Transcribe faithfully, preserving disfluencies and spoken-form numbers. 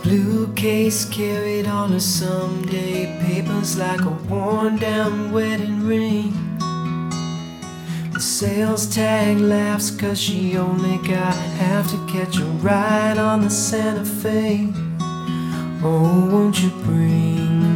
Blue case carried on her someday, papers like a worn down wedding ring. The sales tag laughs cause she only got half to catch a ride on the Santa Fe. Oh, won't you bring